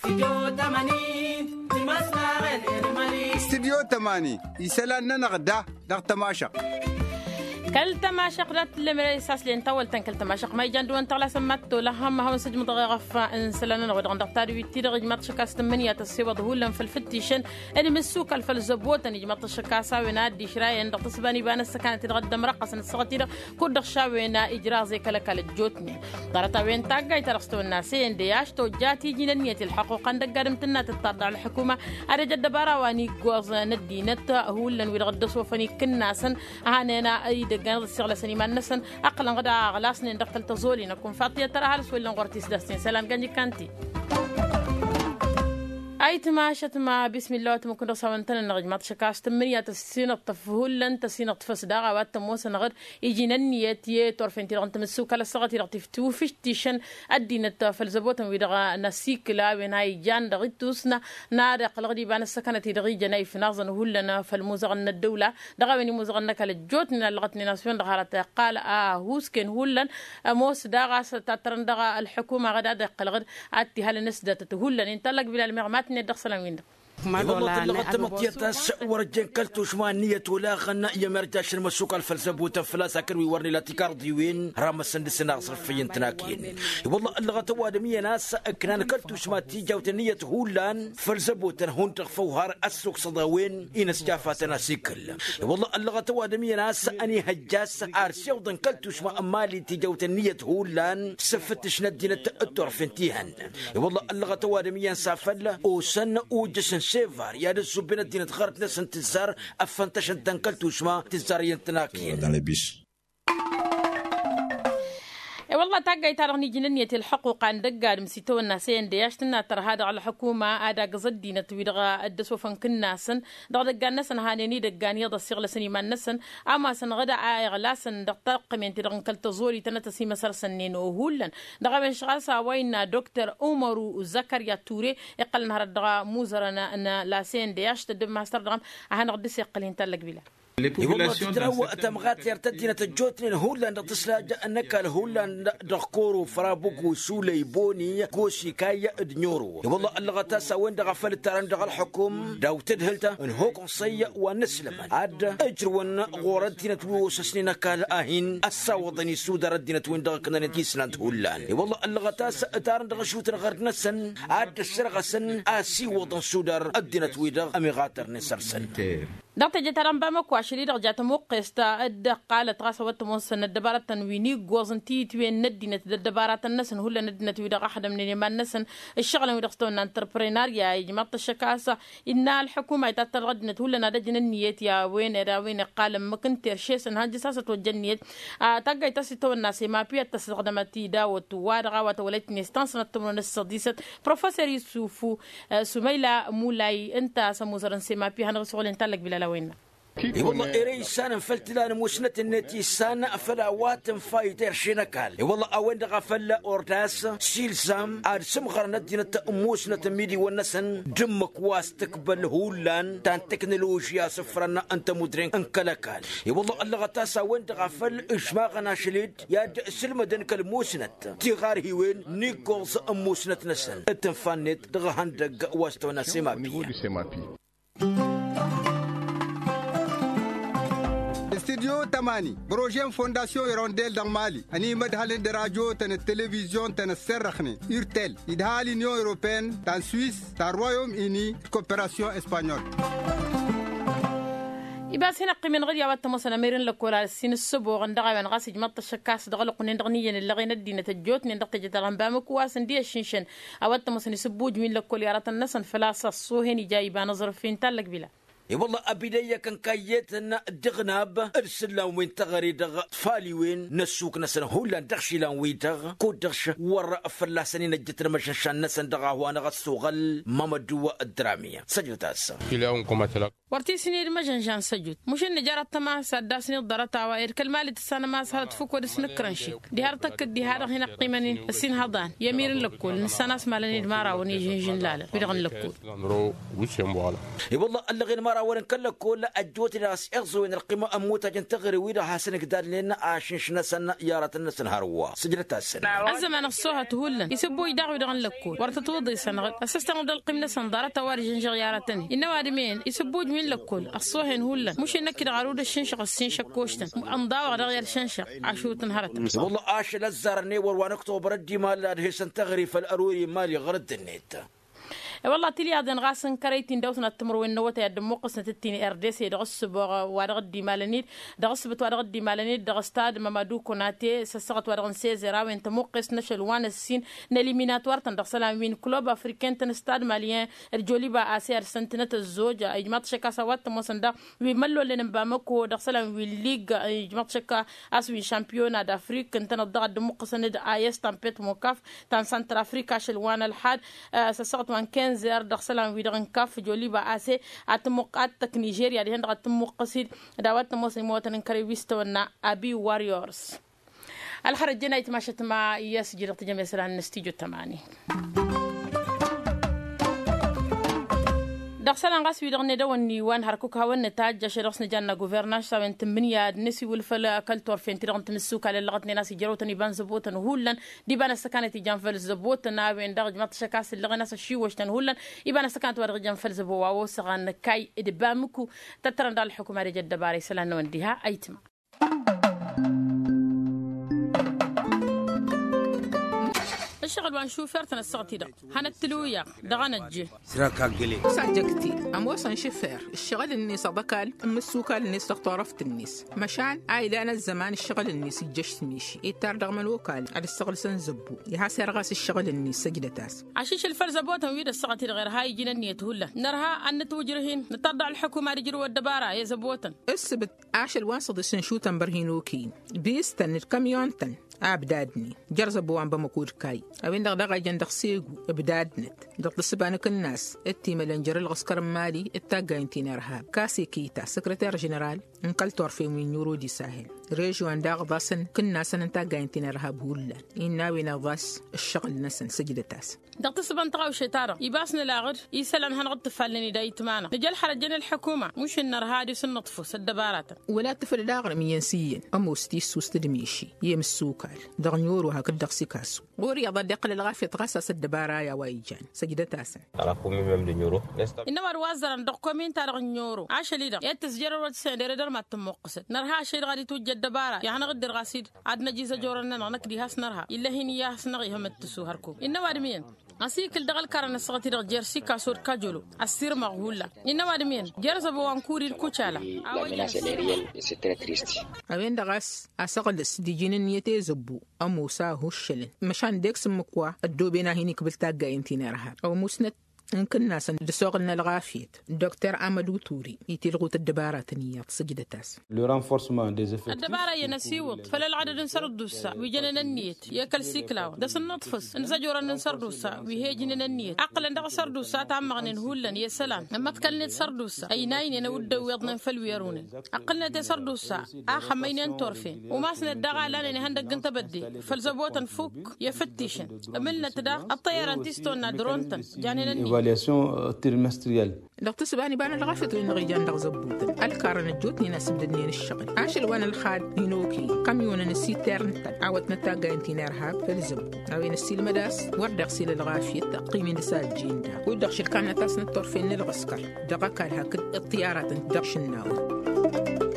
استديو 80 يسالنا نغدا دغ تماشق كل تماشق رات اللي اساس لين طول تنكل تماشق ما يجندو انت لا سمعتو لهم هم سجم غف انسلنا نغد دكتور ويتي رج مات شكاس 8 تسيبه هولن في الفتيشن اني مسوك الفلزبوت اني جمت شكاسا ونادي شراي عند تصباني بان السكانه تتقدم رقص الصغيره كود خشاوينا اجرا زي كلكل الجوتني طرتا وين تاغاي ترستو الناس اندياش تو جاتي جننيه الحقوق عند قدمتنا تطرد على الحكومه ارجع دبارا واني غوز ندينت هولن ويغدسوا فني كناسن هانينا اي كان الشغله سني نسن اقلا غدا غلاسن دقل تزولي نكون فاطيه ترى هالس ولا غورتيس دستين سلام كاني كانتي اي تماشت ما بسم الله تمكن رسالتنا نغجمات شكاس تمنية تسين الطفهولن تسين الطفس داغا وات موس نغد يجينا النيتيه طرفين تيرغن تمسوك على الصغه تيرتفتو فيش تيشن ادينت فلزبوت ويدغا نسيك لا وين هاي جان دغيتوسنا نار قلغدي بان السكنه تيدغي جناي في نازن هولنا فالموزغن الدوله دغا وين موزغن كالجوتنا لغتني ناسيون دغارت قال هوسكن هولن موس داغا ستاترن دغا الحكومه غدا قلغد اتي هل نسدت هولن انطلق بلا المغمات ندخل وين والله اللغة مطيتاس ورجين كلتو شمانية ولا غنا يا مرجاش المسوق الفلسفة وتفلاسا كروي ورني لاتيكاردي وين رام السندسنا صرفيين تناكين والله اللغة وادمية ناس كنان كلتو شماتي جوتنية هولان فلسفة هون تخفوهار السوق صداوين إنس جافاتنا سيكل والله اللغة وادمية ناس أني هجاس عارسي وضن كلتو شما أمالي تجوتنية هولان سفتش ندينا تأتر فنتيهن والله اللغة وادمية سافل وسن وجسن سيفار يا رسول بنا دينا تخرت ناس انتزار افنتش انتنكلت وشما تزار ينتناكين والله تاقاي تارغني جننية الحقوق عن دقار مسيتو الناسين دياشتنا ترى هذا على حكومة هذا قصد دينا تويدغا الدسو فنكن ناسن دقان ناسن هانيني دقان يضا السيغل سنيمان ناسن اما سن غدا غلاسن دقاق من تدغن كالتزوري تنتسي مسار سنين وهولن دقا من شغال ساوين دكتور عمر زكريا توري يقل نهار دقا موزرنا لاسين دياشت دم ماستر دغم هان غدس يقلين تلق بلا والله تدروا تمغات يرتدينا تجوتين هولاند تسلاج انك الهولاند دخكورو فرابوكو سولي بوني كوشي كايا دنيورو والله اللغة تاسا وين دغفل التران دغ الحكم داو تدهلتا ان هوكن صي ونسلم عاد اجرون غوردينا توس سنين كال اهين الساوضني سودا ردينا وين دغ كنا نتيسنانت هولان والله اللغة تاسا تارن دغ شوتن غرد نسن عاد السرغسن اسي وضن سودر ادينا تويدغ امي غاتر نسرسن دكتور جتران بامك واشري رجعت موقستا اد قالت غاسوت موسن الدبارة تنويني غوزنتي توين ندينت الدبارة النسن هلا ندينت ويدا احد من اليمان نسن الشغله ويدختون انتربريناريا يجمط الشكاسه ان الحكومه تتغدنت هلا ندجن النيت يا وين قال ما كنت رشيسن هاجي ساسه وجنيت تاغاي تسيتو الناس ما بي تستخدمتي داوت وارغا وتولت نستانس نتمن الصديسه بروفيسور يوسف سميله مولاي انت سموزرن سي ما بي هنغسول انت لك بلا وين والله إريسان فلتلان موسنة النتي سان فلاوات فايتر شنكال والله أوين دغفل أورداس سيلسام أرسم غرندينة موسنة ميدي والنسن دمك واستقبل هولان تان تكنولوجيا سفرنا أنت مدرين أنكلكال والله اللغة تاسا وين دغفل إشماغنا شليد يا سلمة دنك الموسنة تغار هيوين نيكولز موسنة نسن التنفانت دغهندق واستونا سيمابي استديو 80 بروجين فونداسيون يرونديل دان مالي اني مدهالين دراجو تن التلفزيون تن السرخني يرتل يدهالي نيو اوروبين تن سويس تن رويوم اني كوبراسيون اسبانيول يباس هنا قيمين غير يا مثلا ميرن لكولا السين السبو غندغا من غاسج مط الشكاس دغلق ندغنيا اللي غي ندينا تجوت ندق جدران بامك واسن دي الشنشن اوت مثلا يسبوج من لكول يارات النسن فلاسه الصوهني جايبه نظر فين تلق بلا والله أبيدية كان كايتنا دغناب أرسل وين تغري دغ فالي وين نسوك نسن هولا دغشي لان وين دغ كود دغش ورا فلا سنين جتر مشان نسن دغ وانا غسوغل مامدو الدرامية سجلت هسه كلاهم كمثلك ورتي سنين مجنجان سجود مش ان جرت ما سدا سنين ضرتا واير كلمه السنه ما صارت فوق ودس نكرنشي دي هرتك دي هذا هنا قيمني السين هضان يمير لكل السنه اسمع لني مارا وني جنجن لا بدغن لكل والله اللي غير مارا الدبارة وين كل كل أجوت ناس إغزوين القيمة أموت جنتغري ويدا حسن قدار لنا عشان شنسنا يارة الناس نهاروا سجلتها السنة الزمان الصوها تهولن يسبوا يدعوا يدعن لكول ورتتوضي سنغل أسستن دل قيمة سندارة تواري جنجر يارتني إنه وادمين يسبوا جميل لكول الصوهن هولن مش إنك عرود الشنشق السنشق كوشتن أنضاو غير الشنشق عشو تنهرت والله عاش للزرني وروانكتو بردي مال هيسن تغري فالأروري مالي غرد النت والله تلي هذا نغاسن كريتين دوسنا التمر والنوتة يدمو قصة التين اردس يدغس وارغدي مالنيد دغس بتوارغدي مالنيد دغستاد مامادو كوناتي سسقت وارغن سيزرا وين تموقس نشل وان السين نليميناتوار تندغسلا من كلوب افريكان تنستاد ماليان الجوليبا اسير سنتنت الزوج اجمات شكا سوات موسندا ويملو لنبامكو دغسلا ويليغ اجمات شكا اسوي شامبيونا دافريك كنت نضغط دمو قصند ايس تامبيت موكاف تان سنتر افريكا شلوان الحاد سسقت وان كان زير دخسلان ويدغن كاف جوليبا اسي اتمقات نيجيريا دي هند اتمقصيد دعوات موسم موتن كريبيستونا ابي واريورز الحرج جنايت ماشت مع يسجل تجمع سلان نستيجو 8 دخسلان غاس ويدغن دواني وان هركوك هاون نتاج شرخص نجانا غوفرناش ساوين تمنيا نسي والفلا كالتور فين تيرغن تمسوكا للغتني ناس جروتن يبان زبوتن هولن دي بان سكانتي جانفل زبوتن وين دغج ماتشكاس اللي غناس شيوشتن هولن يبان سكانت ورغ جانفل زبوا وسغان كاي ادبامكو تترن دال الحكومه رجال دباري سلان ونديها ايتما الشغل وانشوف فرتنا الصغتي ده هنتلويا دغنجي سراك قلي ساجكتي اموسن شفير الشغل الناس ضكال مسوكا الناس تختارفت الناس مشان عايله انا الزمان الشغل الناس يجش ميشي يتار دغم الوكال على الشغل سنزبو يحاسر غاس الشغل الناس سجدتاس عشيش الفرزبوت ويد الصغتي غير هاي جينا نيت هلا نرها ان توجرهن نتردع الحكومه رجروا الدباره يا زبوتن السبت عاشل وانصد سنشوتن برهينوكين بيستن الكاميونتن أبدادني جرزبوا عن بمكود كاي أوين دغ جندق سيجو أبدادنت دغ السبانك الناس التيملنجر العسكر مالي التاجين تينرهاب كاسي كيتا سكرتير جنرال انقلتور في من يورو دي ساهل ريجو عن دغ ضاسن كنا سن تاجين تينرهاب هولا إننا وين ضاس الشغل نسن سجدتاس دغ السبان تراو شيتارا يباسنا لاغر يسلن هنغد تفلني دايت معنا نجل حرجنا الحكومة مش النار هادي سنطفو سدبارات ولا تفل لاغر مينسيين أموستيس وستدميشي يمسوكا دغنيور وهكذا دغسي كاسو غوري يضل يقل الغافية غاسة الدبارايا وايجان سجدتاسا على كومي مم دنيورو إنما الوزارة دقومين تارغ نيورو عاش ليدا يتسجير الوقت سندر در ما تمقصد نرها شيء غادي توجد دبارا يعني غدر غاسيد عدنا جيزة جورنا نقدي هاس نرها إلا هني ياس نغي هم التسو هركو إنما أدمين أسيك الدغل كارن الصغتي دغ جيرسي كاسور كاجولو أسير مغهولا إنما أدمين جيرز بوانكوري الكوشالا أوين دغاس أسغل السديجين النيتي زبو أموسا هوشلن مشان ديكس مكوا الدوبينا هيني قبلتا جاينتين رهاب أو مسند يمكن ناس دسوقنا الغافيت دكتور أمادو توري يتلغوت الدبارات نيات سجدتاس الدبارة ينسيوط فلا العدد نسردوسا ويجنن النيت ياكل سيكلاو دس النطفس نزجورا نسردوسا ويهيجنن النيت عقلا دغ سردوسا تعمغن هولن يا سلام اما تكلني سردوسا اي ناين انا ود ويضن فلويرون عقلنا دي سردوسا اخمين انتورفين وما سن دغا لاني هندق انت بدي فالزبوت فوق يفتشن عملنا تدا الطيران تيستونا درونتن جانن ترمستريال دكتور سباني بان الغافط وين غيجان دغ زبوتن الكارن الجوت ناس بدني الشغل عاشل وانا الخاد ينوكي كاميون نسيترن عاوت نتاغا انتينارها فالزب اوين السيل مداس وردغ سيل الغافيت تقييم نسال جيندا ودغ شركان تاس نطور فين الغسكر دغا كان هكذا الطيارات دغ شناو